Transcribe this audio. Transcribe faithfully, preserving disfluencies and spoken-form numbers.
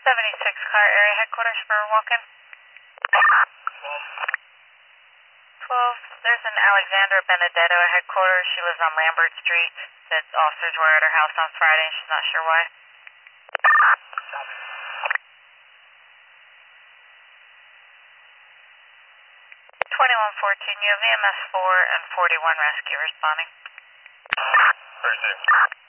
seventy-six car area headquarters for walk-in. twelve, there's an Alexandra Benedetto at headquarters. She lives on Lambert Street. Said officers were at her house on Friday and she's not sure why. twenty-one fourteen, you have E M S four and forty-one rescue responding. Thursday.